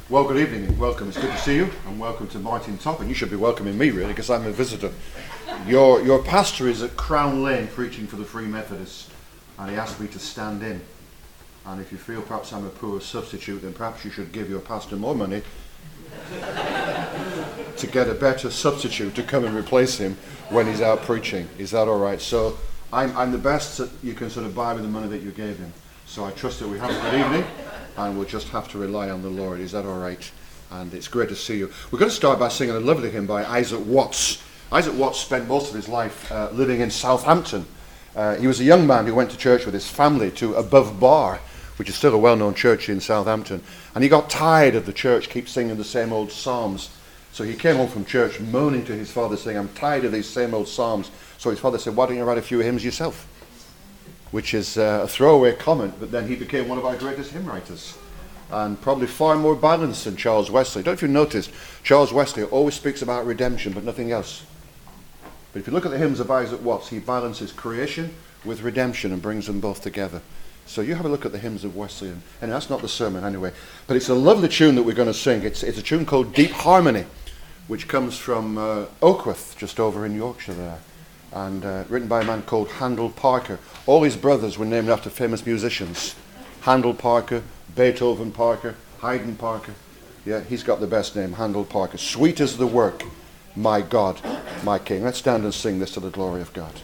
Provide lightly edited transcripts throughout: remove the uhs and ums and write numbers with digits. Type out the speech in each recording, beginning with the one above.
Well, good evening and welcome. It's good to see you, and welcome to Martin Top. And you should be welcoming me, really, because I'm a visitor. Your pastor is at Crown Lane preaching for the Free Methodists, and he asked me to stand in. And if you feel perhaps I'm a poor substitute, then perhaps you should give your pastor more money to get a better substitute to come and replace him when he's out preaching. Is that all right? So I'm the best that you can sort of buy with the money that you gave him. So I trust that we have a good evening, and we'll just have to rely on the Lord. Is that all right? And it's great to see you. We're going to start by singing a lovely hymn by Isaac Watts. Isaac Watts spent most of his life living in Southampton. He was a young man who went to church with his family to Above Bar, which is still a well-known church in Southampton. And he got tired of the church, keep singing the same old psalms. So he came home from church moaning to his father, saying, I'm tired of these same old psalms. So his father said, why don't you write a few hymns yourself? Which is a throwaway comment, but then he became one of our greatest hymn writers. And probably far more balanced than Charles Wesley. Don't know if you noticed, Charles Wesley always speaks about redemption, but nothing else. But if you look at the hymns of Isaac Watts, he balances creation with redemption and brings them both together. So you have a look at the hymns of Wesley, and that's not the sermon anyway. But it's a lovely tune that we're going to sing. It's a tune called Deep Harmony, which comes from Oakworth, just over in Yorkshire there. And written by a man called Handel Parker. All his brothers were named after famous musicians. Handel Parker, Beethoven Parker, Haydn Parker. Yeah, he's got the best name, Handel Parker. Sweet is the work, my God, my King. Let's stand and sing this to the glory of God.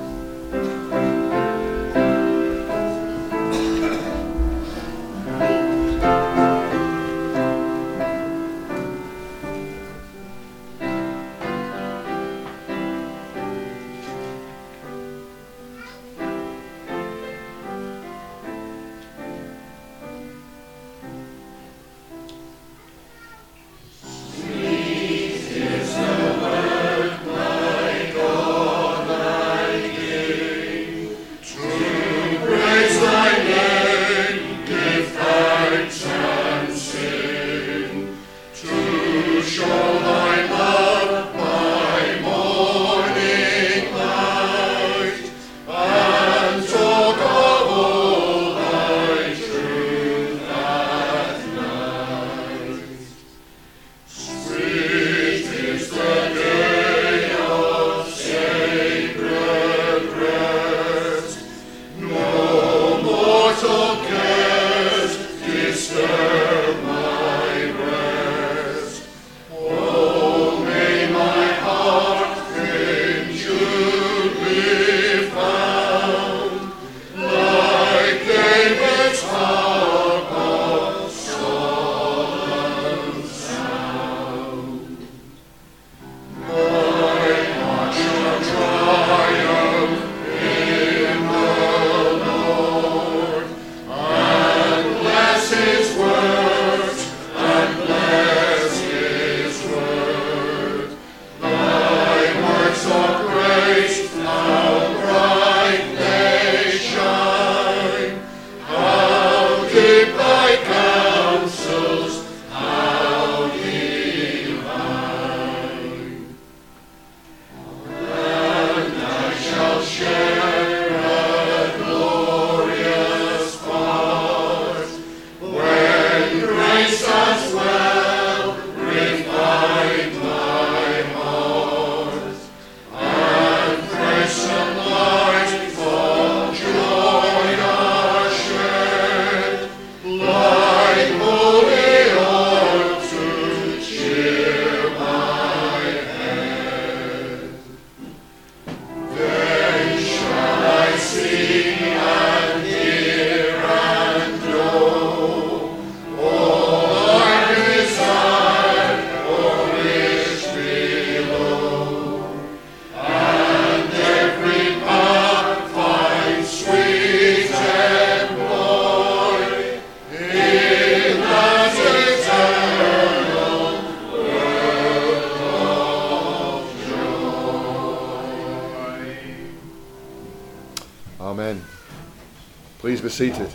Please be seated.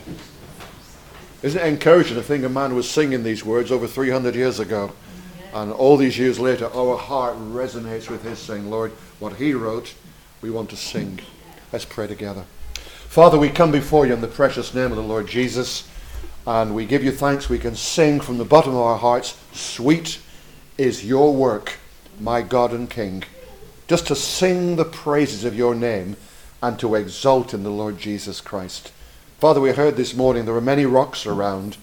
Isn't it encouraging to think a man was singing these words over 300 years ago, and all these years later our heart resonates with his saying, Lord, what he wrote, we want to sing. Let's pray together. Father, we come before you in the precious name of the Lord Jesus, And we give you thanks. We can sing from the bottom of our hearts, sweet is your work, my God and King. Just to sing the praises of your name and to exult in the Lord Jesus Christ. Father, we heard this morning there are many rocks around,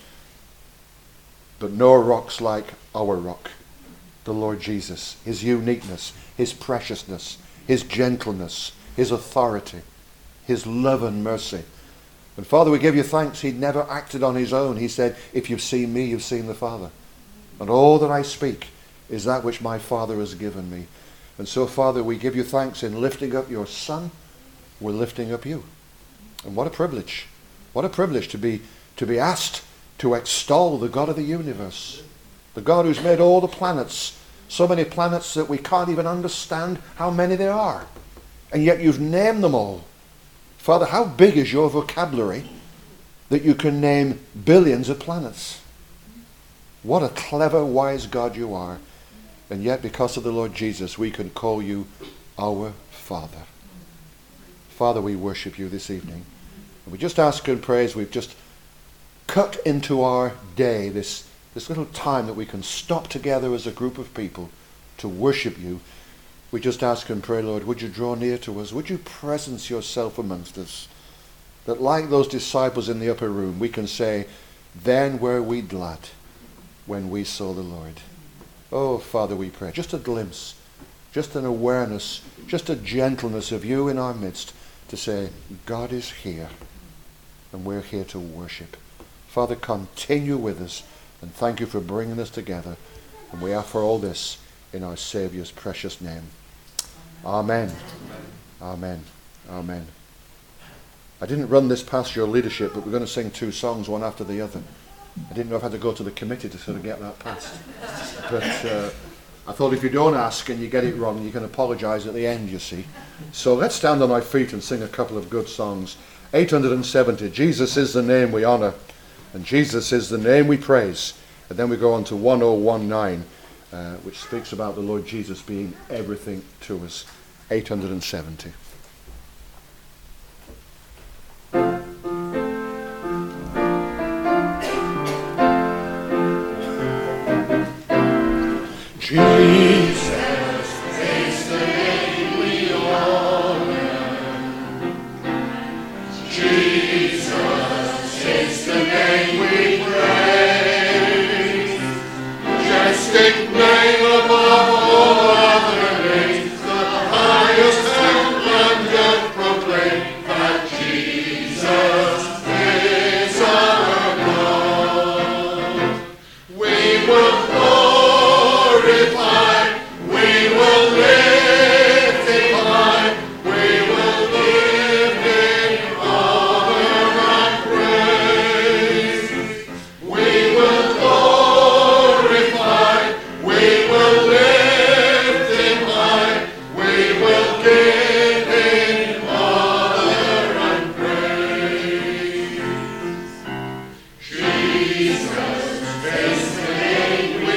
but no rocks like our rock, the Lord Jesus, his uniqueness, his preciousness, his gentleness, his authority, his love and mercy. And Father, we give you thanks. He never acted on his own. He said, if you've seen me, you've seen the Father. And all that I speak is that which my Father has given me. And so, Father, we give you thanks in lifting up your Son. We're lifting up you. And what a privilege. What a privilege to be asked to extol the God of the universe. The God who's made all the planets. So many planets that we can't even understand how many there are. And yet you've named them all. Father, how big is your vocabulary that you can name billions of planets? What a clever, wise God you are. And yet, because of the Lord Jesus, we can call you our Father. Father, we worship you this evening. And we just ask and praise, we've just cut into our day this little time that we can stop together as a group of people to worship you. We just ask and pray, Lord, would you draw near to us? Would you presence yourself amongst us? That like those disciples in the upper room, we can say, then were we glad when we saw the Lord. Oh, Father, we pray. Just a glimpse, just an awareness, just a gentleness of you in our midst to say, God is here and we're here to worship. Father, continue with us and thank you for bringing us together. And we offer all this in our Saviour's precious name. Amen. Amen. Amen. I didn't run this past your leadership, but we're going to sing two songs, one after the other. I didn't know if I had to go to the committee to sort of get that passed. But I thought if you don't ask and you get it wrong, you can apologise at the end, you see. So let's stand on our feet and sing a couple of good songs. 870, Jesus is the name we honour, and Jesus is the name we praise. And then we go on to 1019, which speaks about the Lord Jesus being everything to us. 870. Jesus is the name we honor. Jesus is the name we praise. Majestic name above all other names, the highest heaven doth proclaim that Jesus is our God. We will Jesus is the name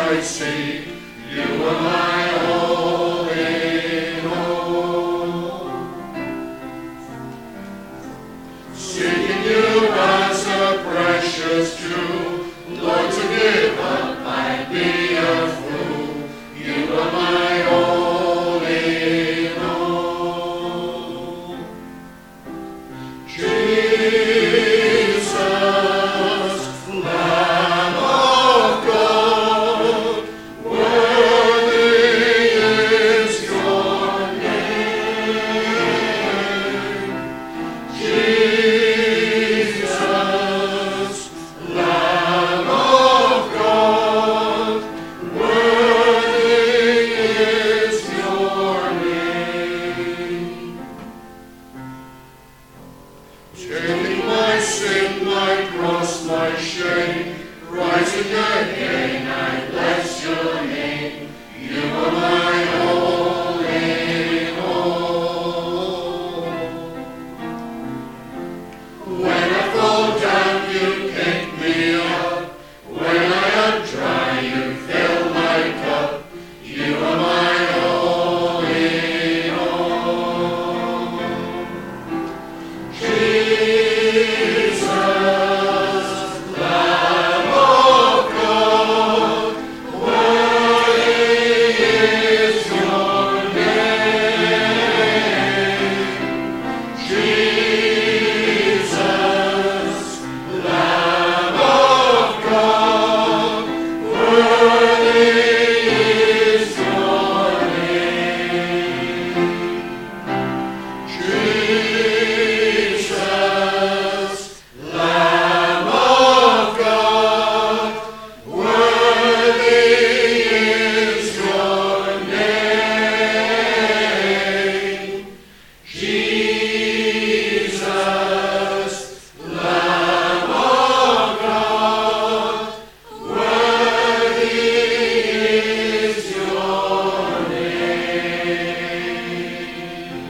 might see, you are my all in all. Seeking you as a precious jewel, Lord, to give up I'd be a fool. You are my all in all. Jesus, Lamb of God, worthy is your name. Jesus, Lamb of God, worthy is your name. Taking my sin, my cross, my shame, rising again, I bless your name. You are my all in all. When I fall down, you pick me up. When I am dry, you fill my cup. You are my all in all. Jesus, Lamb of God, worthy is your name. Jesus, Lamb of God, worthy is your name. Jesus, Lamb of God, worthy is your name. Jesus, Lamb of God, worthy is your name.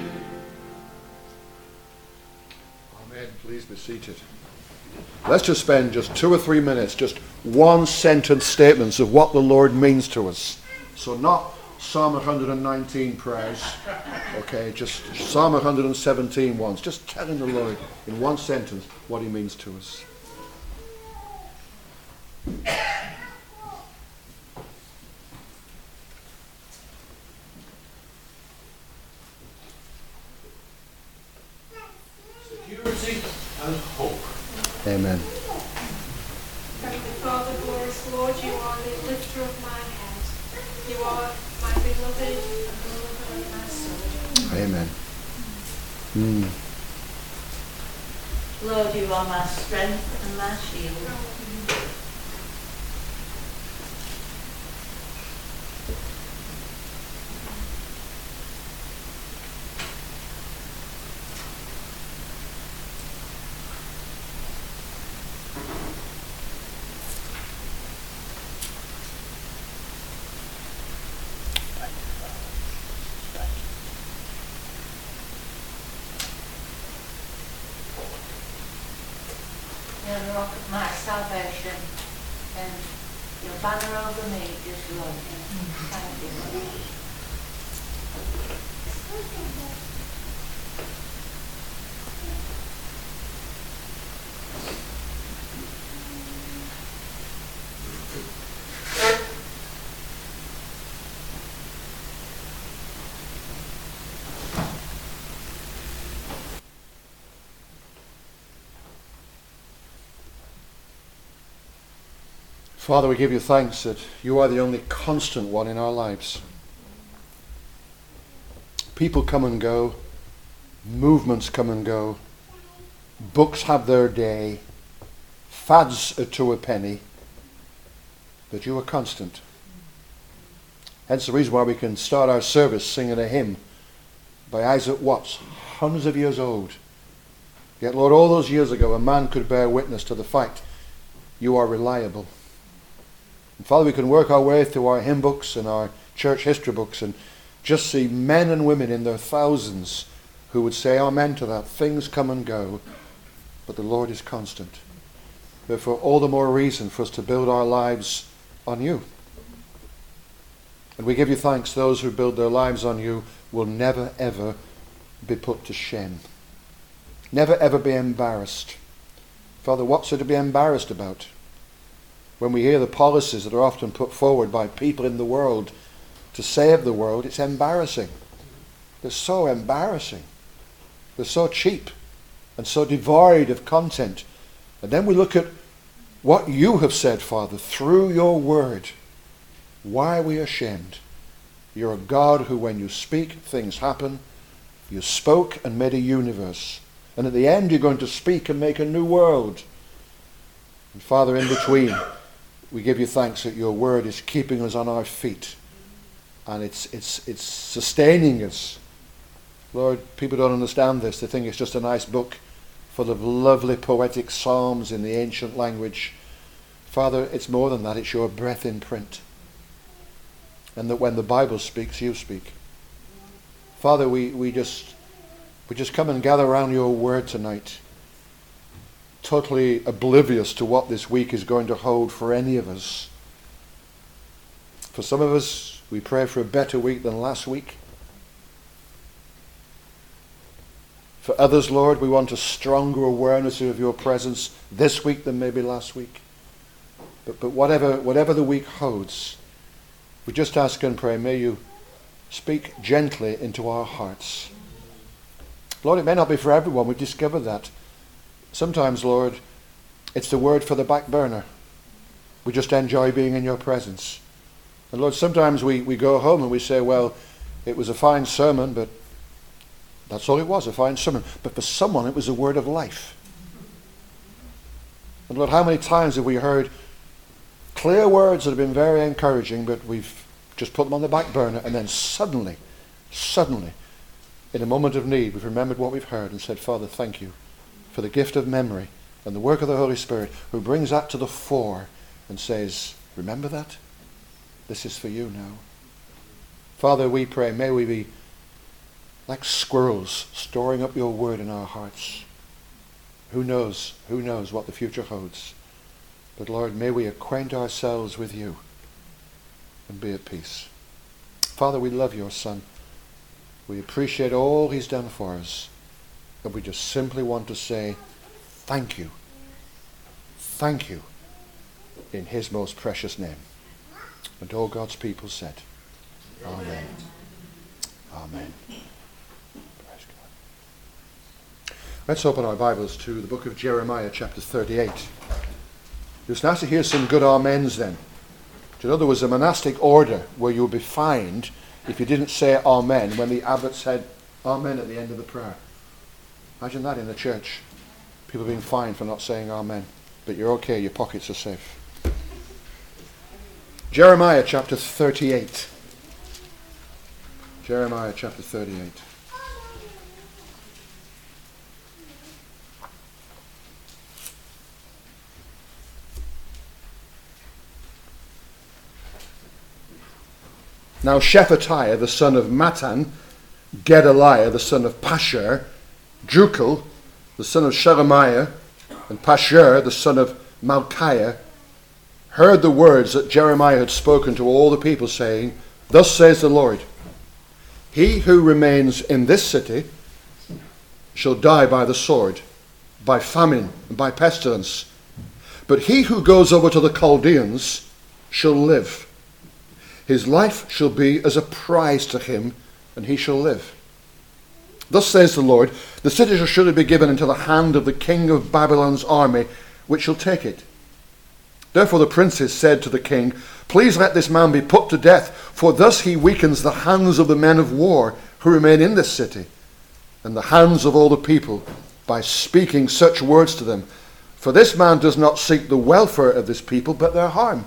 Amen. Please be seated. Let's just spend just 2 or 3 minutes, just one sentence statements of what the Lord means to us. So not Psalm 119 prayers, okay, just Psalm 117 ones, just telling the Lord in one sentence what he means to us. Security and hope. Amen. Heavenly Father, glorious Lord, you are the lifter of my head. You are my beloved and the lover of my soul. Amen. Lord, you are my strength and my shield. You're the rock of my salvation, and your banner over me is love. Thank you, Lord. Father, we give you thanks that you are the only constant one in our lives. People come and go, movements come and go, books have their day, fads are to a penny, but you are constant. Hence the reason why we can start our service singing a hymn by Isaac Watts, hundreds of years old. Yet, Lord, all those years ago, a man could bear witness to the fact you are reliable. And Father, we can work our way through our hymn books and our church history books and just see men and women in their thousands who would say amen to that. Things come and go, but the Lord is constant. Therefore, all the more reason for us to build our lives on you. And we give you thanks, those who build their lives on you will never ever be put to shame. Never ever be embarrassed. Father, what's there to be embarrassed about? When we hear the policies that are often put forward by people in the world to save the world, it's embarrassing. They're so embarrassing. They're so cheap and so devoid of content. And then we look at what you have said, Father, through your word. Why are we ashamed? You're a God who, when you speak, things happen. You spoke and made a universe. And at the end, you're going to speak and make a new world. And Father, in between, we give you thanks that your word is keeping us on our feet. And it's sustaining us. Lord, people don't understand this. They think it's just a nice book full of lovely poetic psalms in the ancient language. Father, it's more than that. It's your breath in print. And that when the Bible speaks, you speak. Father, we just come and gather around your word tonight, totally oblivious to what this week is going to hold for any of us. For some of us, we pray for a better week than last week. For others, Lord, we want a stronger awareness of your presence this week than maybe last week. But whatever the week holds, we just ask and pray, may you speak gently into our hearts. Lord, it may not be for everyone. We've discovered that. Sometimes, Lord, it's the word for the back burner. We just enjoy being in your presence. And Lord, sometimes we go home and we say, well, it was a fine sermon, but that's all it was, a fine sermon. But for someone, it was a word of life. And Lord, how many times have we heard clear words that have been very encouraging, but we've just put them on the back burner, and then suddenly, in a moment of need, we've remembered what we've heard and said, Father, thank you for the gift of memory and the work of the Holy Spirit, who brings that to the fore and says, remember that? This is for you now. Father, we pray, may we be like squirrels storing up your word in our hearts. Who knows what the future holds. But Lord, may we acquaint ourselves with you and be at peace. Father, we love your Son. We appreciate all he's done for us. And we just simply want to say thank you. Thank you in his most precious name. And all God's people said, Amen. Amen. Praise God. Let's open our Bibles to the book of Jeremiah, chapter 38. It's nice to hear some good amens then. Do you know there was a monastic order where you would be fined if you didn't say amen when the abbot said amen at the end of the prayer? Imagine that in the church. People being fined for not saying amen. But you're okay, your pockets are safe. Jeremiah chapter 38. Jeremiah chapter 38. Now Shephatiah the son of Mattan, Gedaliah the son of Pashur, Jucal the son of Shelemiah, and Pashur the son of Malchiah, heard the words that Jeremiah had spoken to all the people, saying, Thus says the Lord, He who remains in this city shall die by the sword, by famine, and by pestilence. But he who goes over to the Chaldeans shall live. His life shall be as a prize to him, and he shall live. Thus says the Lord, the city shall surely be given into the hand of the king of Babylon's army, which shall take it. Therefore the princes said to the king, Please let this man be put to death, for thus he weakens the hands of the men of war who remain in this city, and the hands of all the people, by speaking such words to them. For this man does not seek the welfare of this people, but their harm.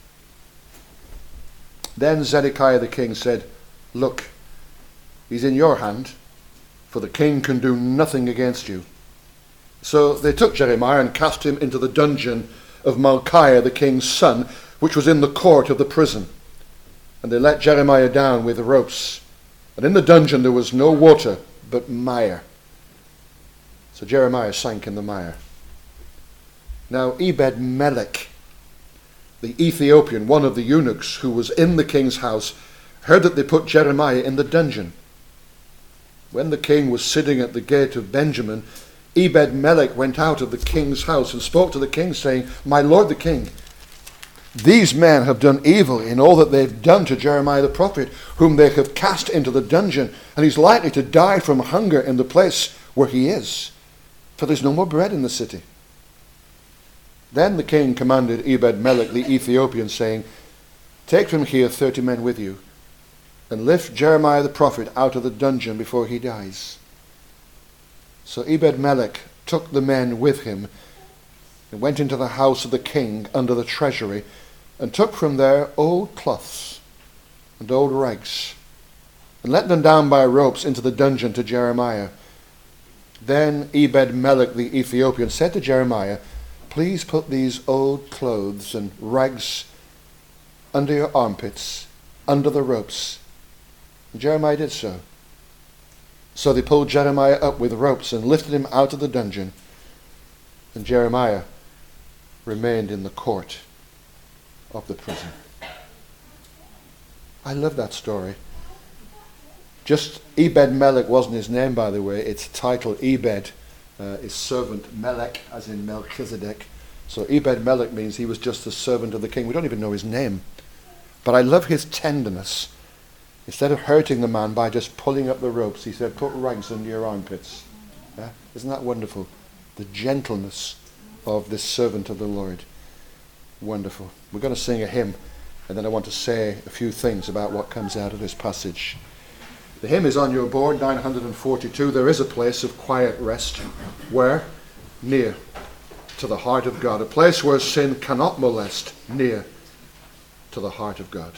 Then Zedekiah the king said, Look, he's in your hand, for the king can do nothing against you. So they took Jeremiah and cast him into the dungeon of Malchiah the king's son, which was in the court of the prison. And they let Jeremiah down with ropes. And in the dungeon there was no water, but mire. So Jeremiah sank in the mire. Now Ebed-Melech, the Ethiopian, one of the eunuchs who was in the king's house, heard that they put Jeremiah in the dungeon. When the king was sitting at the gate of Benjamin, Ebed-Melech went out of the king's house and spoke to the king, saying, My lord the king, these men have done evil in all that they've done to Jeremiah the prophet, whom they have cast into the dungeon, and he's likely to die from hunger in the place where he is, for there's no more bread in the city. Then the king commanded Ebed-Melech the Ethiopian, saying, Take from here 30 men with you, and lift Jeremiah the prophet out of the dungeon before he dies. So Ebed-Melech took the men with him and went into the house of the king under the treasury, and took from there old cloths and old rags, and let them down by ropes into the dungeon to Jeremiah. Then Ebed-Melech the Ethiopian said to Jeremiah, Please put these old clothes and rags under your armpits, under the ropes. And Jeremiah did so. So they pulled Jeremiah up with ropes and lifted him out of the dungeon. And Jeremiah remained in the court of the prison. I love that story. Just Ebed-Melech wasn't his name, by the way. It's titled Ebed, his servant, Melech, as in Melchizedek. So Ebed-Melech means he was just the servant of the king. We don't even know his name. But I love his tenderness. Instead of hurting the man by just pulling up the ropes, he said, put rags under your armpits. Yeah? Isn't that wonderful? The gentleness of this servant of the Lord. Wonderful. We're going to sing a hymn, and then I want to say a few things about what comes out of this passage. The hymn is on your board, 942. There is a place of quiet rest. Where? Near to the heart of God. A place where sin cannot molest. Near to the heart of God.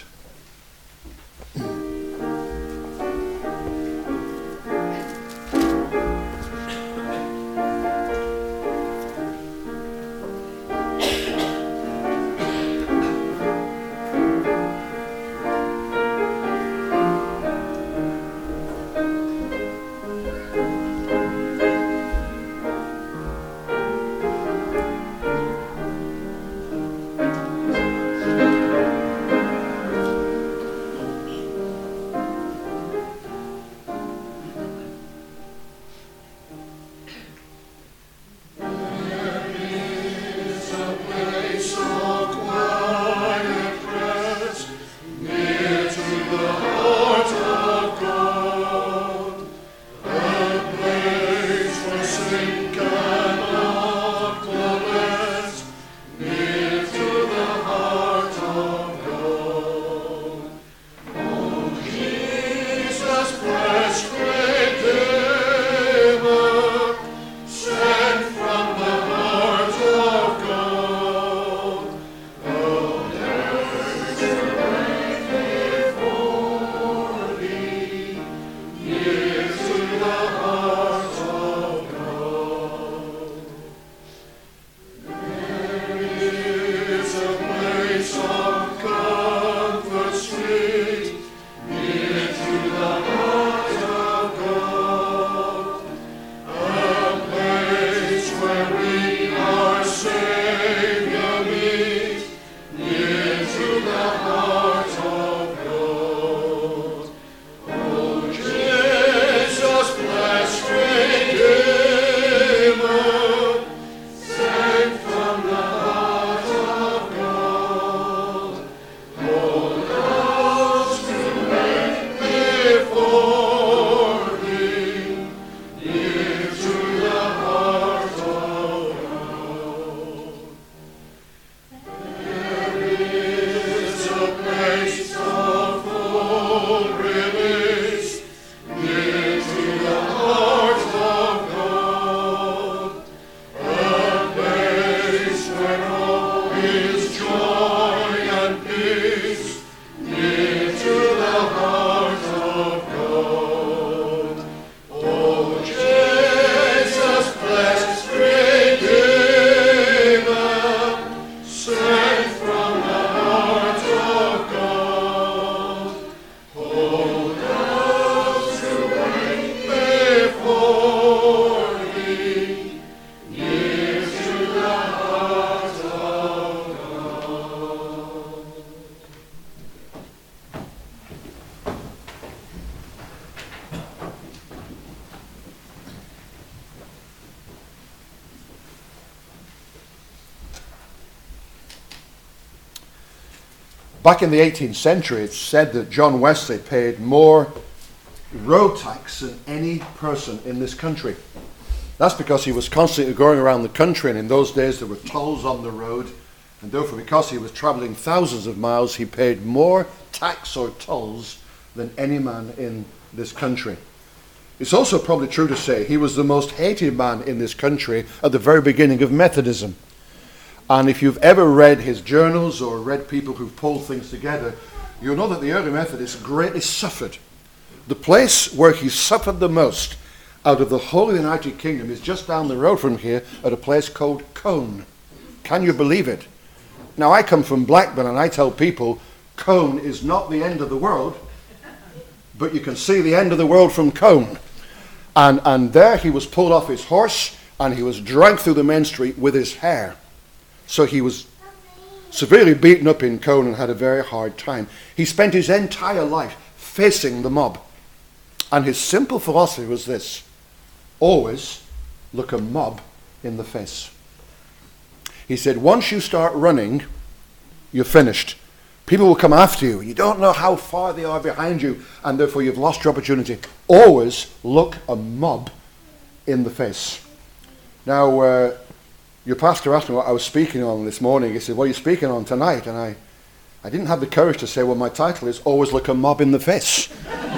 Back in the 18th century, it's said that John Wesley paid more road tax than any person in this country. That's because he was constantly going around the country, and in those days there were tolls on the road, and therefore because he was travelling thousands of miles, he paid more tax or tolls than any man in this country. It's also probably true to say he was the most hated man in this country at the very beginning of Methodism. And if you've ever read his journals or read people who've pulled things together, you'll know that the early Methodists greatly suffered. The place where he suffered the most out of the whole of the United Kingdom is just down the road from here at a place called Cone. Can you believe it? Now, I come from Blackburn, and I tell people Cone is not the end of the world, but you can see the end of the world from Cone. And there he was pulled off his horse, and he was dragged through the main street with his hair. So he was severely beaten up in Cone and had a very hard time. He spent his entire life facing the mob. And his simple philosophy was this: always look a mob in the face. He said, once you start running, you're finished. People will come after you. You don't know how far they are behind you, and therefore you've lost your opportunity. Always look a mob in the face. Now, your pastor asked me what I was speaking on this morning. He said, what are you speaking on tonight? And I didn't have the courage to say, well, my title is Always Look a Mob in the Face.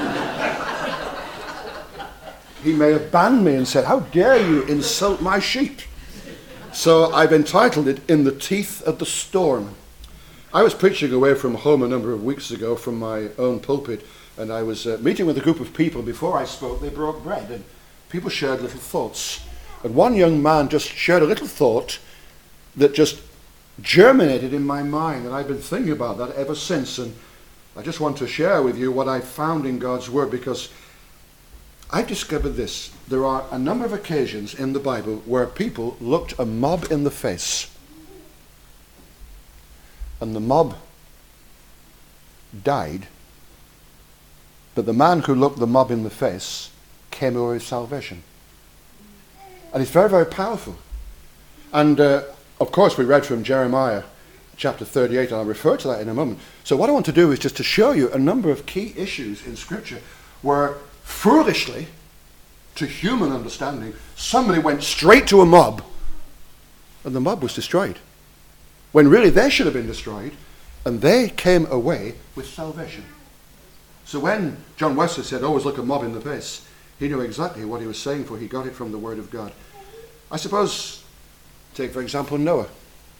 He may have banned me and said, how dare you insult my sheep? So I've entitled it, In the Teeth of the Storm. I was preaching away from home a number of weeks ago from my own pulpit, and I was meeting with a group of people. Before I spoke, they broke bread, and people shared little thoughts. And one young man just shared a little thought that just germinated in my mind, and I've been thinking about that ever since. And I just want to share with you what I found in God's Word, because I've discovered this. There are a number of occasions in the Bible where people looked a mob in the face, and the mob died, but the man who looked the mob in the face came away with salvation. And it's very, very powerful. And of course we read from Jeremiah chapter 38, and I'll refer to that in a moment. So what I want to do is just to show you a number of key issues in Scripture where foolishly, to human understanding, somebody went straight to a mob and the mob was destroyed, when really they should have been destroyed, and they came away with salvation. So when John Wesley said, always look a mob in the face, he knew exactly what he was saying, for he got it from the Word of God. I suppose, take for example Noah.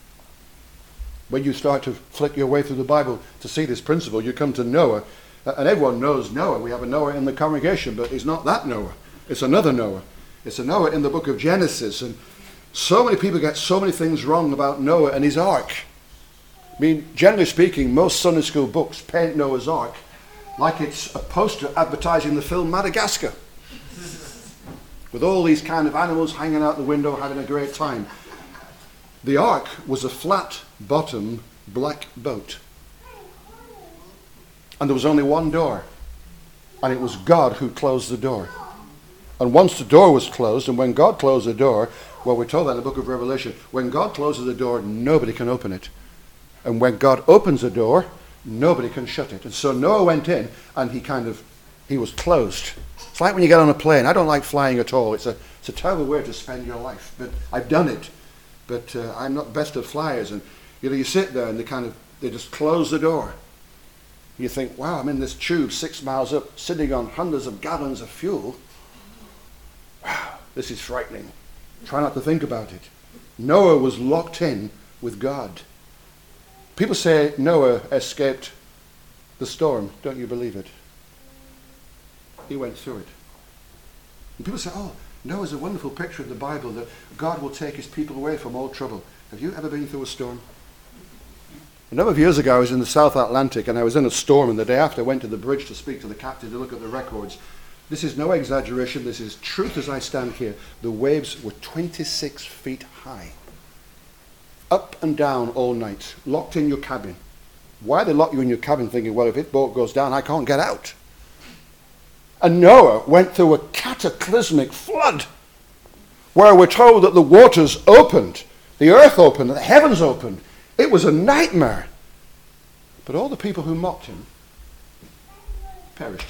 When you start to flick your way through the Bible to see this principle, you come to Noah. And everyone knows Noah. We have a Noah in the congregation, but it's not that Noah. It's another Noah. It's a Noah in the book of Genesis. And so many people get so many things wrong about Noah and his ark. I mean, generally speaking, most Sunday school books paint Noah's ark like it's a poster advertising the film Madagascar, with all these kind of animals hanging out the window having a great time. The ark was a flat-bottom black boat. And there was only one door, and it was God who closed the door. And once the door was closed, and when God closed the door, well, we're told that in the book of Revelation, when God closes the door, nobody can open it. And when God opens the door, nobody can shut it. And so Noah went in, and he was closed. It's like when you get on a plane. I don't like flying at all. It's a terrible way to spend your life. But I've done it. But I'm not best of flyers. And you sit there, and they just close the door. You think, wow, I'm in this tube 6 miles up, sitting on hundreds of gallons of fuel. Wow, this is frightening. Try not to think about it. Noah was locked in with God. People say Noah escaped the storm. Don't you believe it? He went through it. And people say, oh, Noah's a wonderful picture of the Bible, that God will take his people away from all trouble. Have you ever been through a storm? A number of years ago, I was in the South Atlantic, and I was in a storm, and the day after I went to the bridge to speak to the captain to look at the records. This is no exaggeration. This is truth as I stand here. The waves were 26 feet high. Up and down all night, locked in your cabin. Why they lock you in your cabin thinking, well, if this boat goes down, I can't get out. And Noah went through a cataclysmic flood where we're told that the waters opened, the earth opened, the heavens opened. It was a nightmare. But all the people who mocked him perished.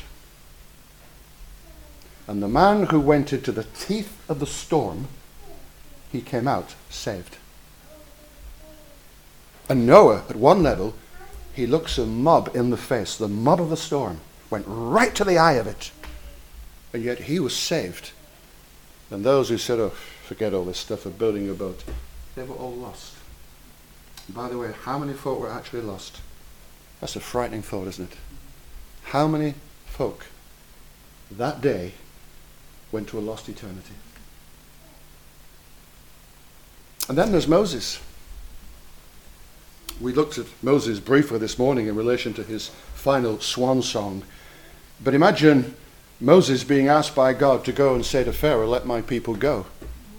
And the man who went into the teeth of the storm, he came out saved. And Noah, at one level, he looks a mob in the face. The mob of the storm went right to the eye of it. And yet he was saved. And those who said, oh, forget all this stuff of building a boat, they were all lost. And by the way, how many folk were actually lost? That's a frightening thought, isn't it? How many folk that day went to a lost eternity? And then there's Moses. We looked at Moses briefly this morning in relation to his final swan song. But imagine Moses being asked by God to go and say to Pharaoh, let my people go.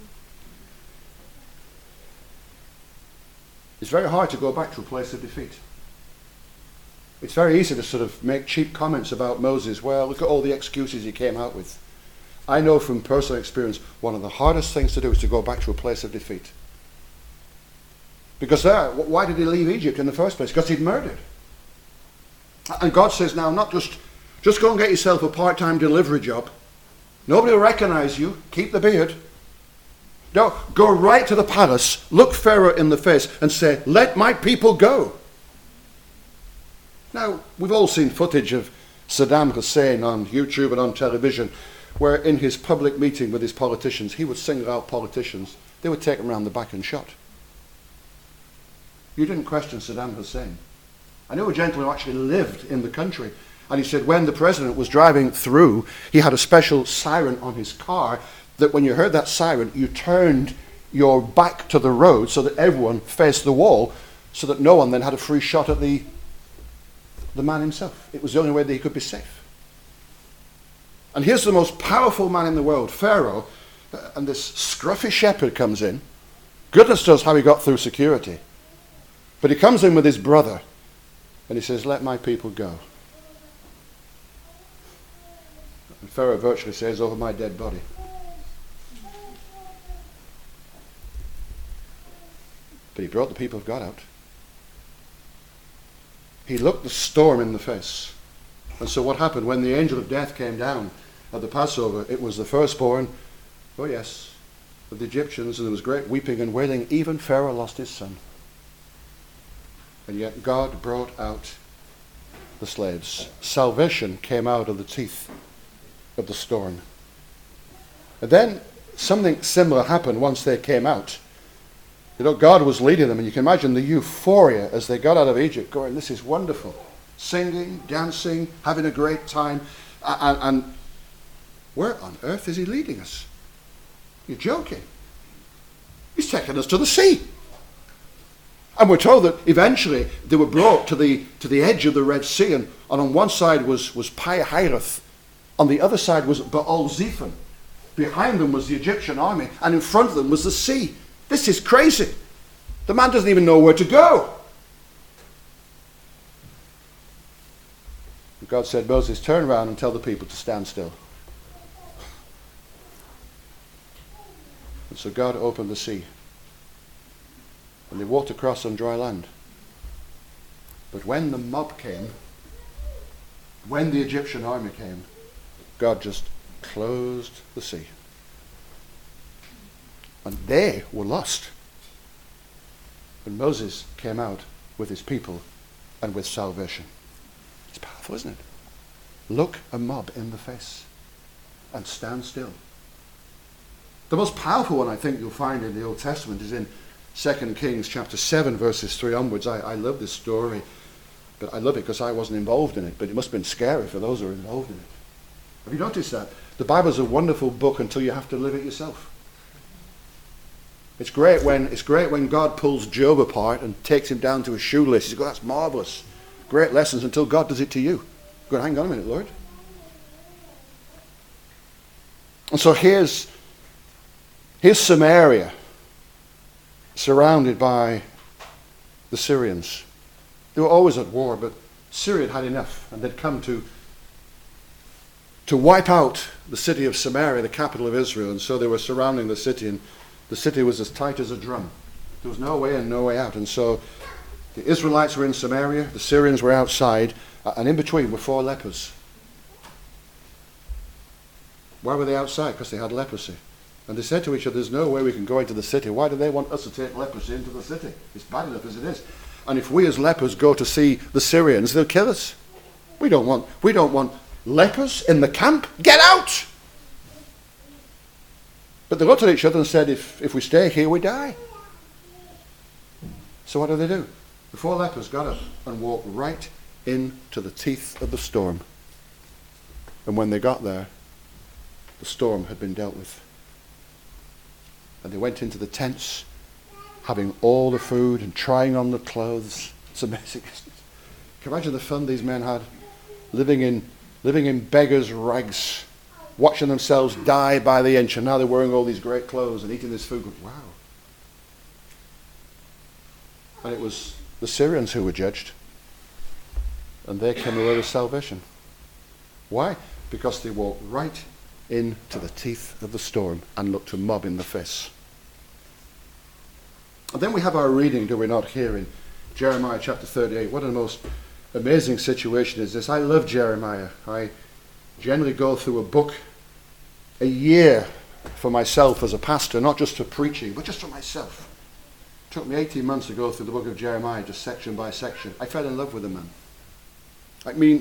It's very hard to go back to a place of defeat. It's very easy to sort of make cheap comments about Moses. Well, look at all the excuses he came out with. I know from personal experience, one of the hardest things to do is to go back to a place of defeat. Because why did he leave Egypt in the first place? Because he'd murdered. And God says now, not just go and get yourself a part-time delivery job. Nobody will recognize you. Keep the beard. No, go right to the palace, look Pharaoh in the face and say, let my people go. Now, we've all seen footage of Saddam Hussein on YouTube and on television, where in his public meeting with his politicians, he would single out politicians. They would take them around the back and shot. You didn't question Saddam Hussein. I knew a gentleman who actually lived in the country, and he said when the president was driving through, he had a special siren on his car, that when you heard that siren, you turned your back to the road so that everyone faced the wall, so that no one then had a free shot at the man himself. It was the only way that he could be safe. And here's the most powerful man in the world, Pharaoh, and this scruffy shepherd comes in. Goodness knows how he got through security. But he comes in with his brother, and he says, let my people go. And Pharaoh virtually says, over my dead body. But he brought the people of God out. He looked the storm in the face. And so what happened when the angel of death came down at the Passover? It was the firstborn, oh yes, of the Egyptians, and there was great weeping and wailing. Even Pharaoh lost his son. And yet God brought out the slaves. Salvation came out of the teeth of the storm. And then something similar happened once they came out. You know, God was leading them, and you can imagine the euphoria as they got out of Egypt, going, this is wonderful. Singing, dancing, having a great time. And where on earth is he leading us? You're joking. He's taking us to the sea. And we're told that eventually they were brought to the edge of the Red Sea, and on one side was Pi-Hahiroth. On the other side was Baal-Zephon. Behind them was the Egyptian army, and in front of them was the sea. This is crazy. The man doesn't even know where to go. And God said, Moses, turn around and tell the people to stand still. And so God opened the sea. And they walked across on dry land. But when the mob came, when the Egyptian army came, God just closed the sea. And they were lost. And Moses came out with his people and with salvation. It's powerful, isn't it? Look a mob in the face and stand still. The most powerful one I think you'll find in the Old Testament is in 2 Kings chapter 7 verses 3 onwards. I love this story, but I love it because I wasn't involved in it, but it must have been scary for those who were involved in it. Have you noticed that? The Bible's a wonderful book until you have to live it yourself. It's great when God pulls Job apart and takes him down to a shoelace. You go, that's marvelous. Great lessons until God does it to you. You go, hang on a minute, Lord. And so here's Samaria, surrounded by the Syrians. They were always at war, but Syria had enough, and they'd come to wipe out the city of Samaria, the capital of Israel, and so they were surrounding the city, and the city was as tight as a drum. There was no way in, no way out, and so The Israelites were in Samaria, the Syrians were outside, and in between were 4 lepers. Why were they outside? Because they had leprosy. And they said to each other, there's no way we can go into the city. Why do they want us to take leprosy into the city? It's bad enough as it is. And if we as lepers go to see the Syrians, they'll kill us. We don't want lepers in the camp. Get out! But they looked at each other and said, if we stay here, we die. So what do? The 4 lepers got up and walked right into the teeth of the storm. And when they got there, the storm had been dealt with. And they went into the tents, having all the food and trying on the clothes. It's amazing, isn't it? Can you imagine the fun these men had? Living in beggars' rags, watching themselves die by the inch, and now they're wearing all these great clothes and eating this food. Wow. And it was the Syrians who were judged. And they came away with salvation. Why? Because they walked right into the teeth of the storm and looked a mob in the face. And then we have our reading, do we not, here in Jeremiah chapter 38. What a most amazing situation is this. I love Jeremiah. I generally go through a book a year for myself as a pastor, not just for preaching, but just for myself. It took me 18 months to go through the book of Jeremiah, just section by section. I fell in love with the man. I mean,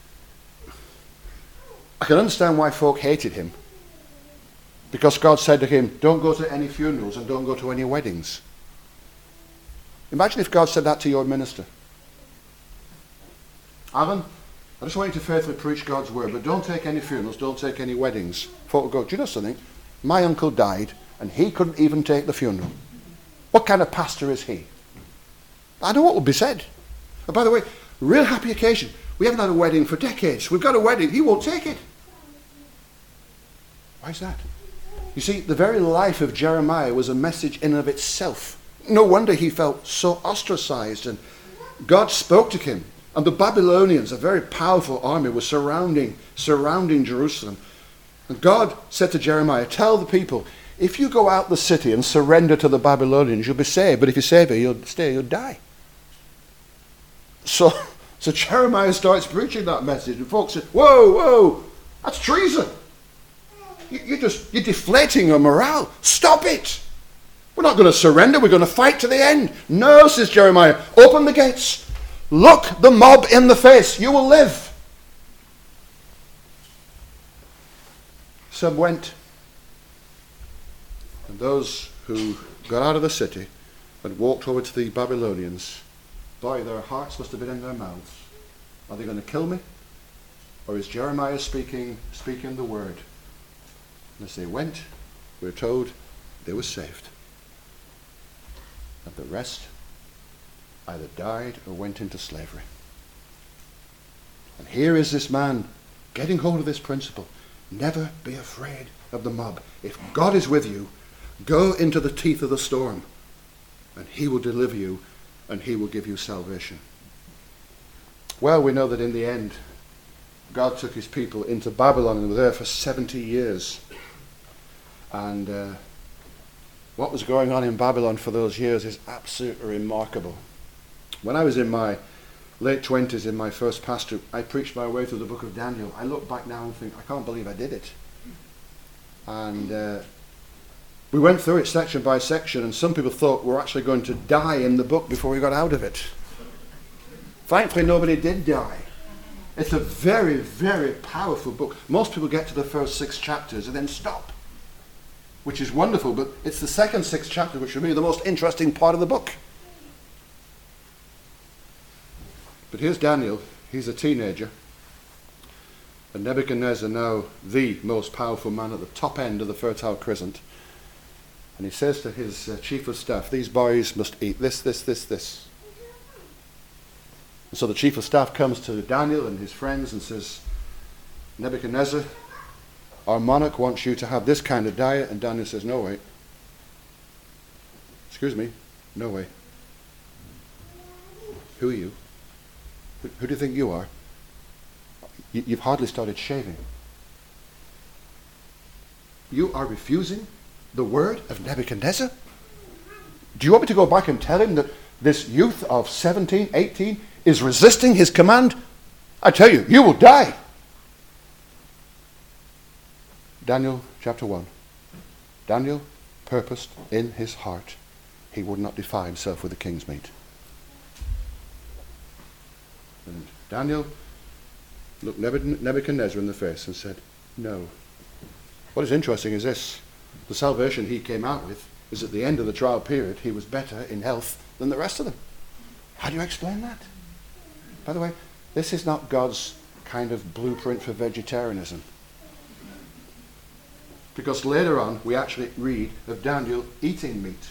I can understand why folk hated him. Because God said to him, don't go to any funerals and don't go to any weddings. Imagine if God said that to your minister. Alan, I just want you to faithfully preach God's word, but don't take any funerals, don't take any weddings. Folk would go, do you know something? My uncle died and he couldn't even take the funeral. What kind of pastor is he? I know what would be said. And by the way, real happy occasion. We haven't had a wedding for decades. We've got a wedding. He won't take it. Why is that? You see, the very life of Jeremiah was a message in and of itself. No wonder he felt so ostracized. And God spoke to him. And the Babylonians, a very powerful army, were surrounding Jerusalem. And God said to Jeremiah, tell the people, if you go out the city and surrender to the Babylonians, you'll be saved. But if you you'll die. So Jeremiah starts preaching that message, and folks say, whoa, that's treason. You're deflating your morale. Stop it. We're not going to surrender. We're going to fight to the end. No, says Jeremiah, open the gates. Look the mob in the face. You will live. Some went. And those who got out of the city and walked over to the Babylonians, boy, their hearts must have been in their mouths. Are they going to kill me? Or is Jeremiah speaking the word? And as they went, we're told they were saved. And the rest either died or went into slavery. And here is this man getting hold of this principle. Never be afraid of the mob. If God is with you, go into the teeth of the storm, and he will deliver you, and he will give you salvation. Well, we know that in the end, God took his people into Babylon and were there for 70 years. And what was going on in Babylon for those years is absolutely remarkable. When I was in my late 20s, in my first pastorate, I preached my way through the book of Daniel. I look back now and think, I can't believe I did it. And we went through it section by section, and some people thought we were actually going to die in the book before we got out of it. Thankfully, nobody did die. It's a very, very powerful book. Most people get to the first 6 chapters and then stop, which is wonderful, but it's the second 6 chapters which are really the most interesting part of the book. But here's Daniel. He's a teenager. And Nebuchadnezzar, now the most powerful man at the top end of the Fertile Crescent. And he says to his chief of staff, these boys must eat this, this, this, this. And so the chief of staff comes to Daniel and his friends and says, Nebuchadnezzar, our monarch wants you to have this kind of diet. And Daniel says, no way. Excuse me, no way. Who are you? Who do you think you are? You've hardly started shaving. You are refusing the word of Nebuchadnezzar? Do you want me to go back and tell him that this youth of 17, 18 is resisting his command, I tell you, you will die. Daniel chapter 1. Daniel purposed in his heart he would not defile himself with the king's meat. And Daniel looked Nebuchadnezzar in the face and said, no. What is interesting is this. The salvation he came out with is at the end of the trial period, he was better in health than the rest of them. How do you explain that? By the way, this is not God's kind of blueprint for vegetarianism. Because later on, we actually read of Daniel eating meat.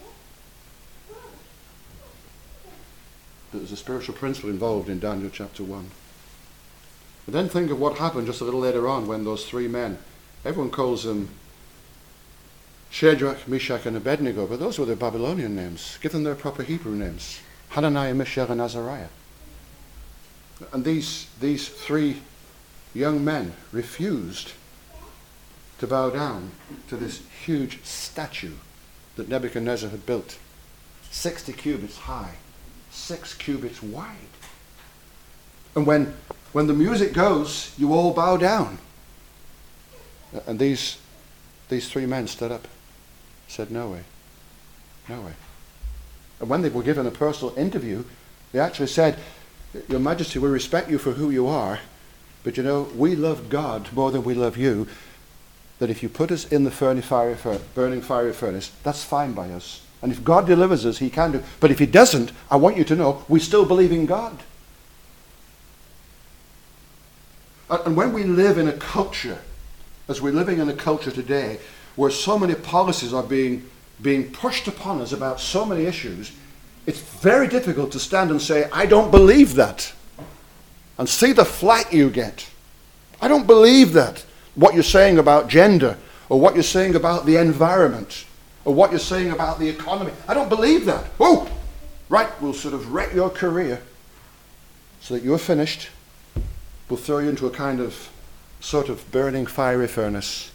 There's a spiritual principle involved in Daniel chapter 1. But then think of what happened just a little later on when those three men, everyone calls them Shadrach, Meshach, and Abednego, but those were their Babylonian names. Give them their proper Hebrew names. Hananiah, Mishael, and Azariah. And these three young men refused to bow down to this huge statue that Nebuchadnezzar had built. 60 cubits high, 6 cubits wide. And when the music goes, you all bow down. And these three men stood up, said, no way, no way. And when they were given a personal interview, they actually said, Your Majesty, we respect you for who you are, but you know, we love God more than we love you, that if you put us in the burning fiery furnace, that's fine by us. And if God delivers us, he can do. But if he doesn't, I want you to know, we still believe in God. And when we live in a culture, as we're living in a culture today, where so many policies are being pushed upon us about so many issues, it's very difficult to stand and say, I don't believe that. And see the flack you get. I don't believe that. What you're saying about gender, or what you're saying about the environment, or what you're saying about the economy. I don't believe that. Oh, right, we'll sort of wreck your career so that you're finished. We'll throw you into a kind of sort of burning fiery furnace.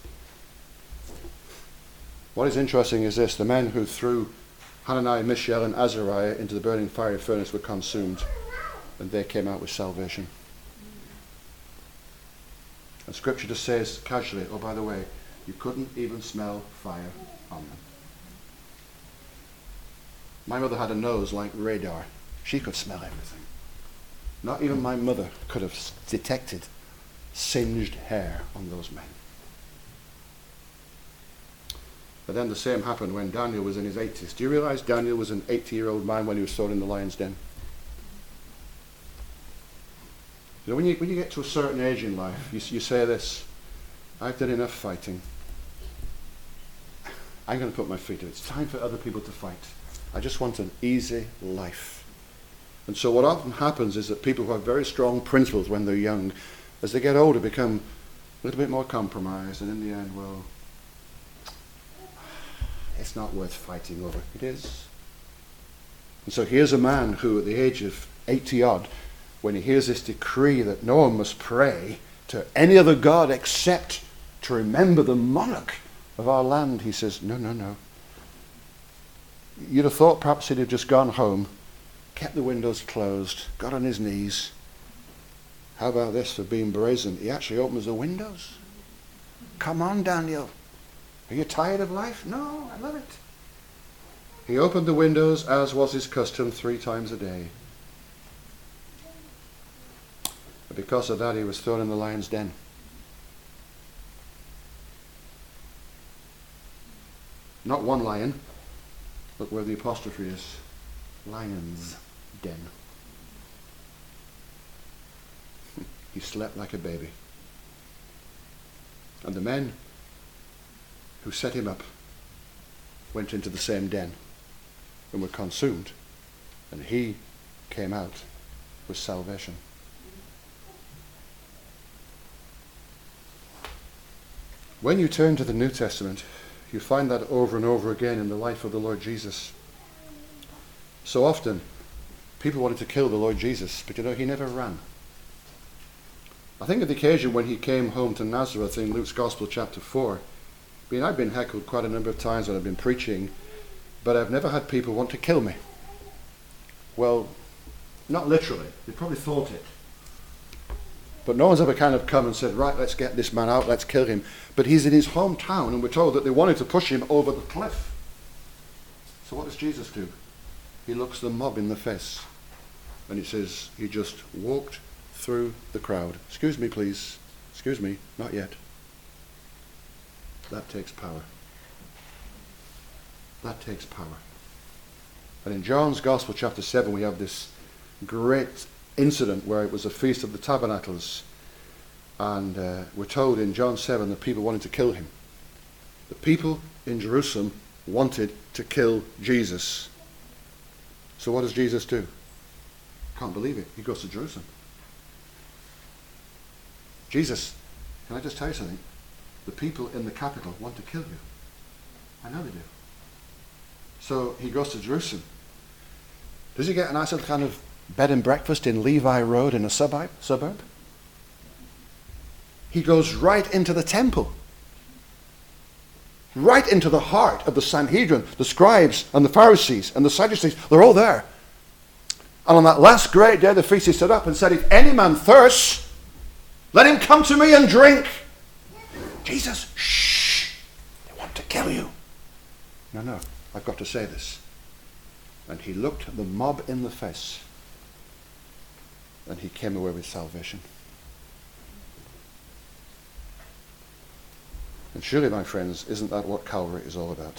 What is interesting is this. The men who threw Hananiah, Mishael, and Azariah into the burning fiery furnace were consumed, and they came out with salvation. And Scripture just says casually, oh, by the way, you couldn't even smell fire on them. My mother had a nose like radar. She could smell everything. Not even my mother could have detected singed hair on those men. But then the same happened when Daniel was in his 80s. Do you realize Daniel was an 80-year-old man when he was thrown in the lion's den? You know, when you get to a certain age in life, you say this, I've done enough fighting. I'm going to put my feet up. It's time for other people to fight. I just want an easy life. And so what often happens is that people who have very strong principles when they're young, as they get older, become a little bit more compromised, and in the end, well, it's not worth fighting over. It is. And so here's a man who, at the age of 80-odd, when he hears this decree that no one must pray to any other god except to remember the monarch of our land, he says, no, no, no. You'd have thought perhaps he'd have just gone home, kept the windows closed, got on his knees. How about this for being brazen? He actually opens the windows. Come on, Daniel. Are you tired of life? No, I love it. He opened the windows, as was his custom, 3 times a day. But because of that, he was thrown in the lion's den. Not one lion. Look where the apostrophe is. Lion's den. He slept like a baby. And the men who set him up went into the same den and were consumed. And he came out with salvation. When you turn to the New Testament, you find that over and over again in the life of the Lord Jesus. So often, people wanted to kill the Lord Jesus, but you know, he never ran. I think of the occasion when he came home to Nazareth in Luke's Gospel chapter 4. I mean, I've been heckled quite a number of times when I've been preaching, but I've never had people want to kill me. Well, not literally. They probably thought it. But no one's ever kind of come and said, right, let's get this man out, let's kill him. But he's in his hometown, and we're told that they wanted to push him over the cliff. So what does Jesus do? He looks the mob in the face. And he says, he just walked through the crowd. Excuse me, please. Excuse me, not yet. That takes power. That takes power. And in John's Gospel, chapter 7, we have this great incident where it was a Feast of the Tabernacles. And we're told in John 7 that people wanted to kill him. The people in Jerusalem wanted to kill Jesus. So what does Jesus do? Can't believe it. He goes to Jerusalem. Jesus, can I just tell you something? The people in the capital want to kill you. I know they do. So he goes to Jerusalem. Does he get a nice little kind of bed and breakfast in Levi Road in a suburb? He goes right into the temple. Right into the heart of the Sanhedrin, the scribes and the Pharisees and the Sadducees. They're all there. And on that last great day of the feast, he stood up and said, if any man thirsts, let him come to me and drink. Jesus, shh, they want to kill you. No, I've got to say this. And he looked the mob in the face, and he came away with salvation. And surely, my friends, isn't that what Calvary is all about?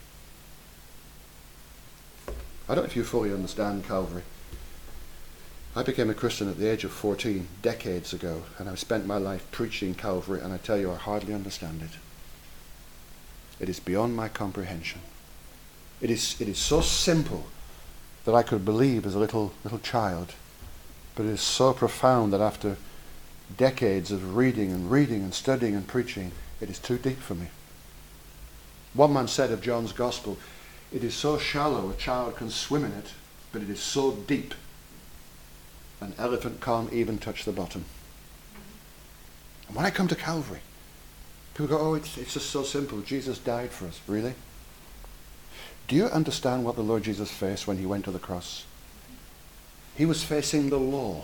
I don't know if you fully understand Calvary. I became a Christian at the age of 14, decades ago, and I've spent my life preaching Calvary, and I tell you, I hardly understand it. It is beyond my comprehension. It is so simple that I could believe as a little child, but it is so profound that after decades of reading and studying and preaching, it is too deep for me. One man said of John's Gospel, it is so shallow a child can swim in it, but it is so deep an elephant can't even touch the bottom. And when I come to Calvary, people go, oh, it's just so simple. Jesus died for us. Really? Do you understand what the Lord Jesus faced when he went to the cross? He was facing the law.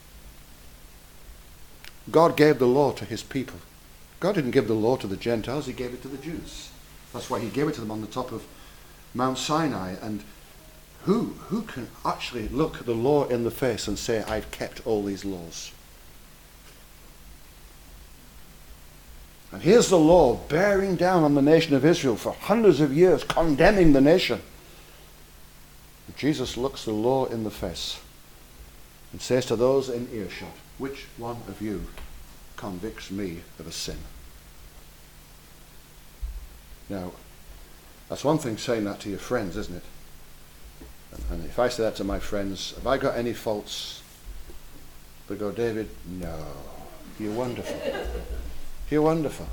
God gave the law to his people. God didn't give the law to the Gentiles, he gave it to the Jews. That's why he gave it to them on the top of Mount Sinai. And who can actually look the law in the face and say, I've kept all these laws? And here's the law bearing down on the nation of Israel for hundreds of years, condemning the nation. And Jesus looks the law in the face and says to those in earshot, which one of you convicts me of a sin? Now, that's one thing saying that to your friends, isn't it? And if I say that to my friends, have I got any faults? They go, David, no, you're wonderful. You're wonderful.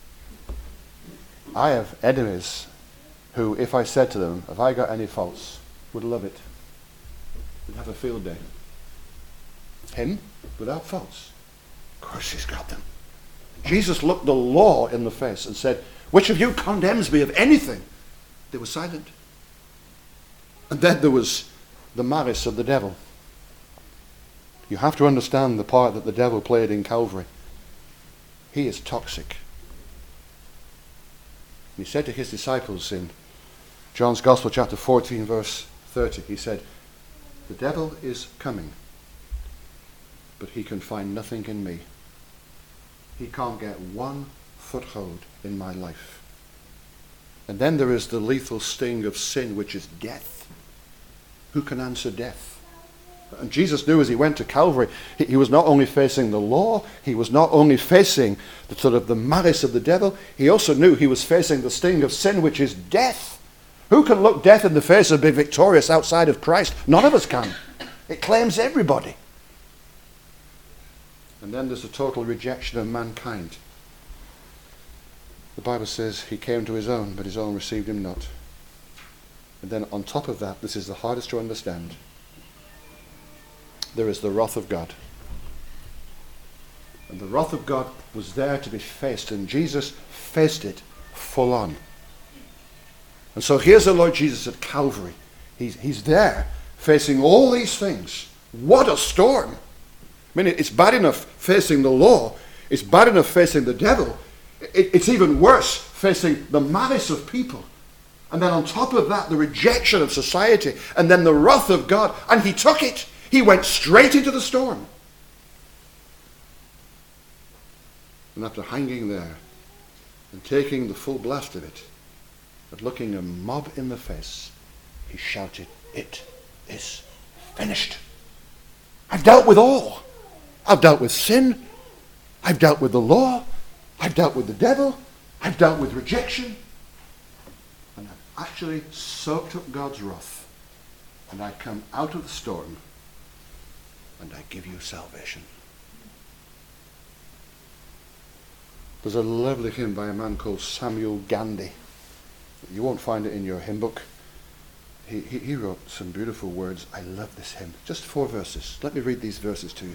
I have enemies who, if I said to them, have I got any faults, would love it. Would have a field day. Him, without faults. Of course he's got them. Jesus looked the law in the face and said, which of you condemns me of anything? They were silent. And then there was the malice of the devil. You have to understand the part that the devil played in Calvary. He is toxic. He said to his disciples in John's Gospel chapter 14 verse 30, he said, the devil is coming, but he can find nothing in me. He can't get one foothold in my life. And then there is the lethal sting of sin, which is death. Who can answer death? And Jesus knew as he went to Calvary, he was not only facing the law, he was not only facing the sort of the malice of the devil, he also knew he was facing the sting of sin, which is death. Who can look death in the face and be victorious outside of Christ? None of us can. It claims everybody. And then there's a total rejection of mankind. The Bible says he came to his own, but his own received him not. And then on top of that, this is the hardest to understand, there is the wrath of God. And the wrath of God was there to be faced, and Jesus faced it full on. And so here's the Lord Jesus at Calvary. He's there facing all these things. What a storm! I mean, it's bad enough facing the law. It's bad enough facing the devil. It's even worse facing the malice of people. And then on top of that, the rejection of society. And then the wrath of God. And he took it. He went straight into the storm. And after hanging there and taking the full blast of it, but looking a mob in the face, he shouted, "It is finished. I've dealt with all. I've dealt with sin. I've dealt with the law. I've dealt with the devil. I've dealt with rejection. And I've actually soaked up God's wrath. And I come out of the storm and I give you salvation." There's a lovely hymn by a man called Samuel Gandhi. You won't find it in your hymn book. He wrote some beautiful words. I love this hymn. Just 4 verses. Let me read these verses to you.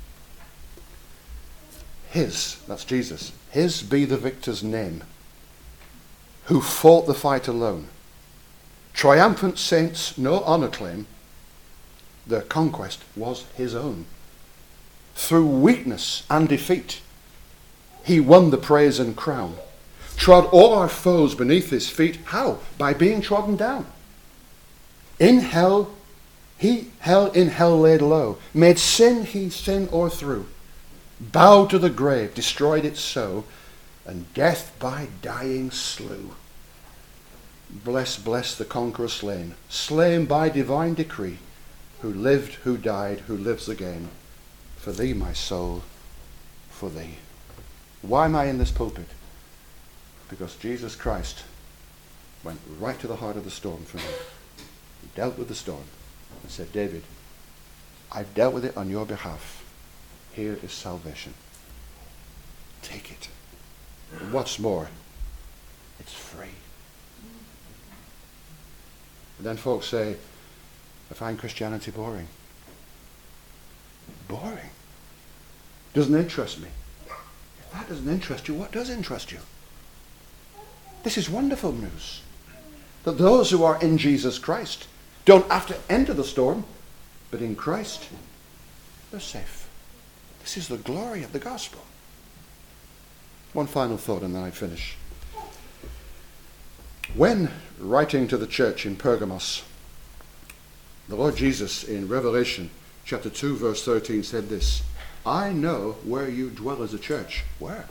His, that's Jesus, his be the victor's name, who fought the fight alone. Triumphant saints no honour claim. Their conquest was his own. Through weakness and defeat, he won the praise and crown. Trod all our foes beneath his feet. How? By being trodden down. In hell, in hell laid low. Made sin he sin o'erthrew. Bowed to the grave, destroyed it so. And death by dying slew. Bless, bless the conqueror slain. Slain by divine decree. Who lived, who died, who lives again. For thee, my soul, for thee. Why am I in this pulpit? Because Jesus Christ went right to the heart of the storm for me. He dealt with the storm and said, "David, I've dealt with it on your behalf. Here is salvation. Take it. And what's more, it's free." And then folks say, "I find Christianity boring." Boring? Doesn't interest me. If that doesn't interest you, what does interest you? This is wonderful news. That those who are in Jesus Christ don't have to enter the storm, but in Christ, they're safe. This is the glory of the gospel. One final thought and then I finish. When writing to the church in Pergamos, the Lord Jesus in Revelation chapter 2 verse 13 said this, "I know where you dwell as a church." Where?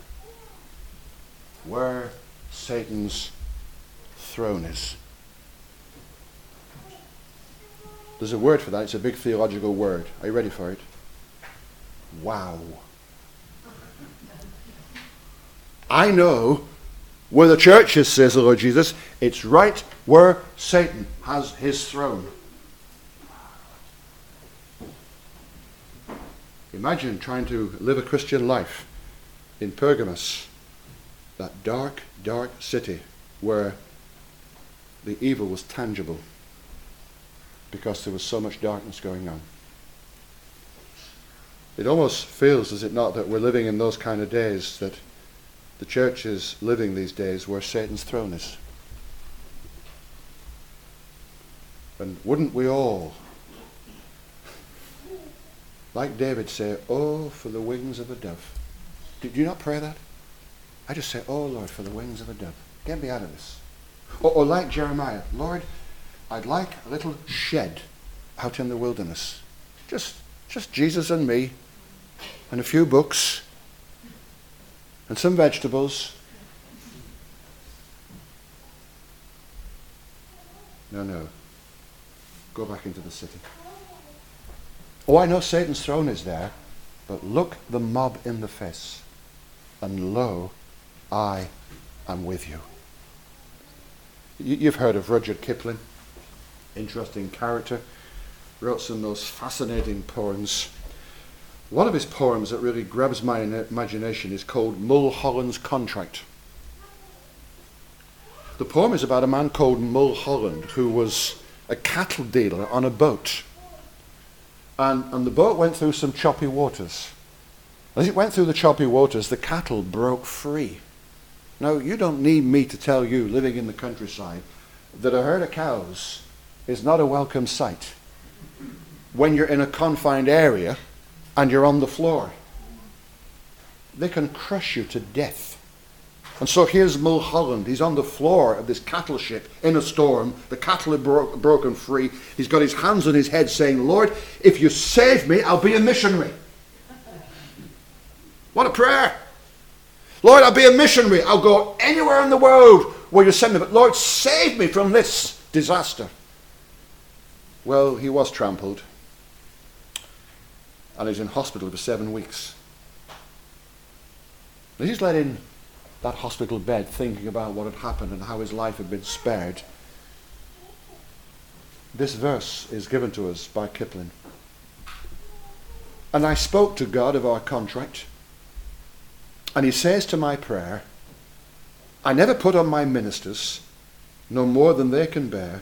Where Satan's throne is. There's a word for that. It's a big theological word. Are you ready for it? Wow. I know where the church is, says the Lord Jesus. It's right where Satan has his throne. Imagine trying to live a Christian life in Pergamos, that dark, dark city where the evil was tangible because there was so much darkness going on. It almost feels, does it not, that we're living in those kind of days, that the church is living these days where Satan's throne is. And wouldn't we all, like David, say, "Oh, for the wings of a dove"? Did you not pray that? I just say, "Oh, Lord, for the wings of a dove. Get me out of this." Or like Jeremiah, "Lord, I'd like a little shed out in the wilderness. Just Jesus and me, and a few books, and some vegetables." No. Go back into the city. Oh, I know Satan's throne is there, but look the mob in the face, and lo, I am with you. You've heard of Rudyard Kipling, interesting character, wrote some of those fascinating poems. One of his poems that really grabs my imagination is called Mulholland's Contract. The poem is about a man called Mulholland who was a cattle dealer on a boat. And the boat went through some choppy waters. As it went through the choppy waters, the cattle broke free. Now, you don't need me to tell you, living in the countryside, that a herd of cows is not a welcome sight. when you're in a confined area and you're on the floor. They can crush you to death. And so here's Mulholland. He's on the floor of this cattle ship in a storm. The cattle are broken free. He's got his hands on his head saying, Lord, if you save me, I'll be a missionary. What a prayer. Lord, I'll be a missionary. I'll go anywhere in the world where you send me. But Lord, save me from this disaster. Well, he was trampled. And he's in hospital for 7 weeks. And he's let in that hospital bed thinking about what had happened and how his life had been spared. This verse is given to us by Kipling. And I spoke to God of our contract, and he says to my prayer, I never put on my ministers no more than they can bear.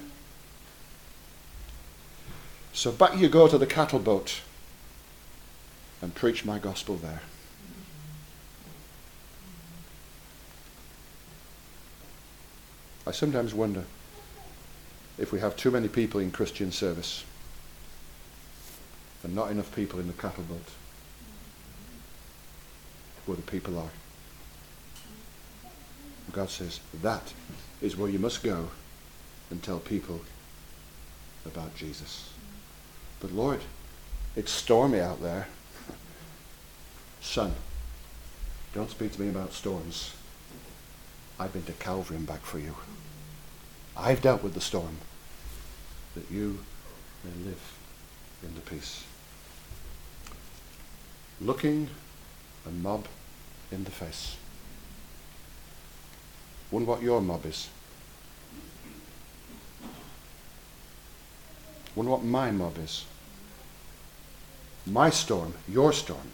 So back you go to the cattle boat and preach my gospel there. I sometimes wonder if we have too many people in Christian service and not enough people in the cattle boat where the people are. God says, that is where you must go and tell people about Jesus. But Lord, it's stormy out there. Son, don't speak to me about storms. I've been to Calvary and back for you. I've dealt with the storm, that you may live in the peace. Looking a mob in the face. Wonder what your mob is. Wonder what my mob is. My storm, your storm.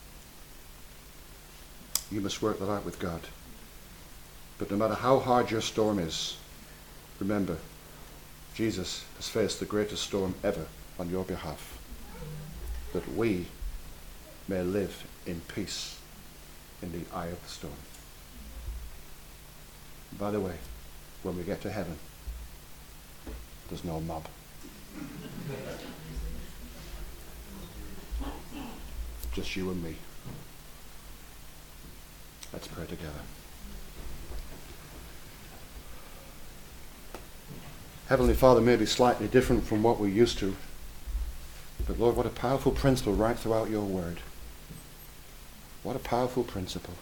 You must work that out with God. But no matter how hard your storm is, remember, Jesus has faced the greatest storm ever on your behalf, that we may live in peace in the eye of the storm. By the way, when we get to heaven, there's no mob. Just you and me. Let's pray together. Heavenly Father may be slightly different from what we're used to, but Lord, what a powerful principle right throughout your word. What a powerful principle.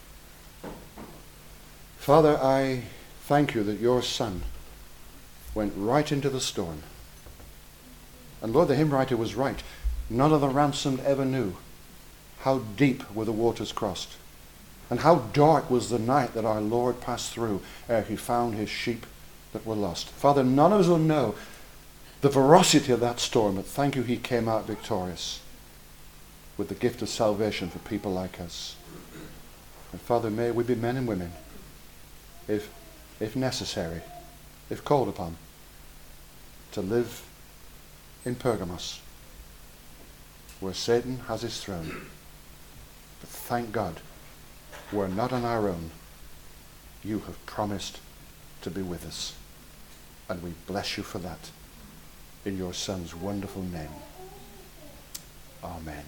Father, I thank you that your Son went right into the storm. And Lord, the hymn writer was right. None of the ransomed ever knew how deep were the waters crossed, and how dark was the night that our Lord passed through ere he found his sheep that were lost. Father, none of us will know the ferocity of that storm, but thank you he came out victorious with the gift of salvation for people like us. And Father, may we be men and women, if necessary, if called upon, to live in Pergamos, where Satan has his throne. But thank God, we're not on our own. You have promised to be with us. And we bless you for that. In your Son's wonderful name. Amen.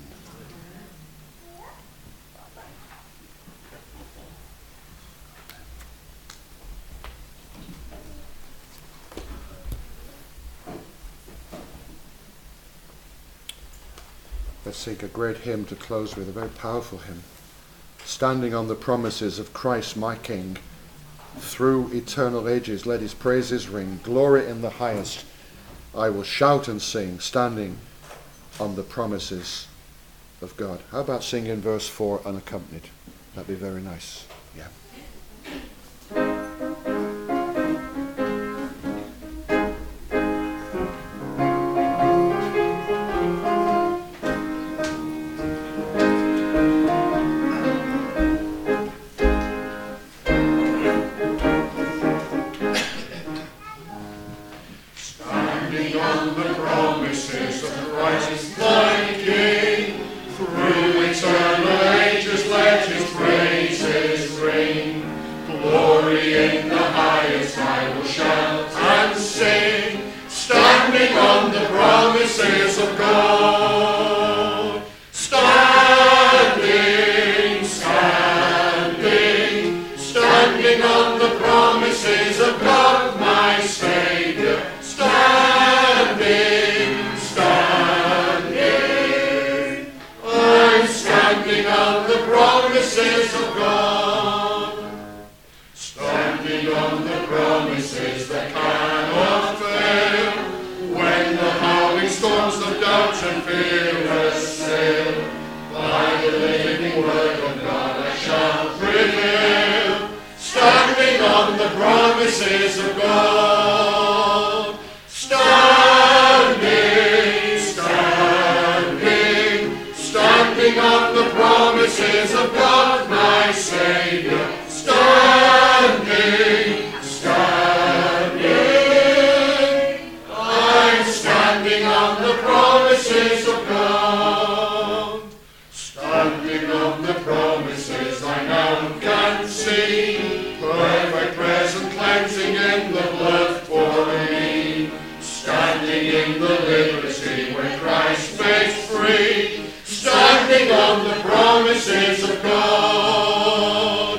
Let's sing a great hymn to close with, a very powerful hymn. Standing on the promises of Christ my King, through eternal ages let his praises ring. Glory in the highest, I will shout and sing, standing on the promises of God. How about singing verse 4 unaccompanied? That'd be very nice. Yeah. On the promises of God. on the promises of God. Standing on the promises that cannot fail. When the howling storms of doubt and fear assail, by the living word of God I shall prevail. Standing on the promises of God. Standing, standing, standing on the promises of God, my Saviour. Standing, standing, I'm standing on the promises of God. Standing on the promises I now can see. Perfect present cleansing in the blood for me. Standing in the liberty when Christ makes free. Standing on the promises of God.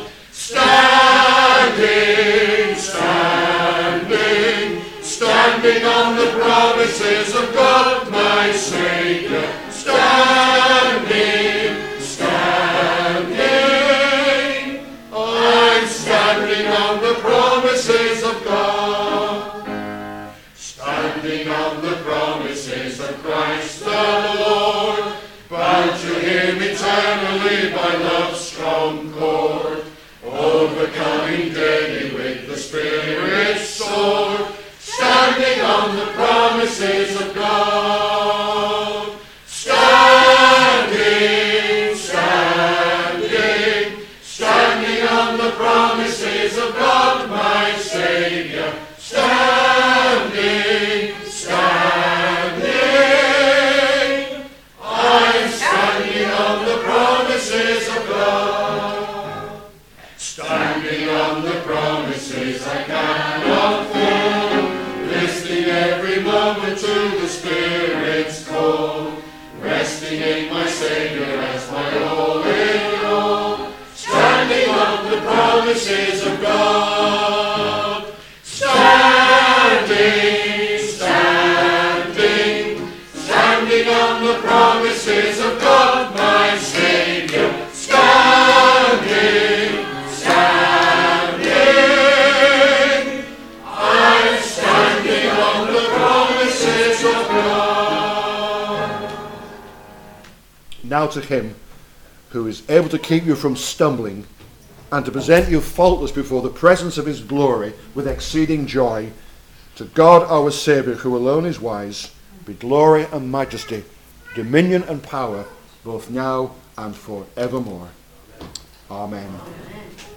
Standing, standing, standing on the promises of God, my Saviour. Standing, standing, I'm standing on the promises of God. Standing on the promises of Christ the Lord, bound to Him eternally by love's strong cord, overcoming daily with the Spirit's sword. Standing on the promises of God. Standing, standing, standing on the promises of God, my Saviour. Standing, standing, I'm standing on the promises of God. Standing on the promises I cannot fail, listening every moment to the Spirit's call, resting in my Saviour as my all in all. Standing on the promises of God. Standing, standing, standing on the promises of God, my Saviour. Standing, standing, I'm standing on the promises of God. Now to Him who is able to keep you from stumbling and to present you faultless before the presence of His glory with exceeding joy, to God our Saviour, who alone is wise, be glory and majesty, dominion and power, both now and for evermore. Amen.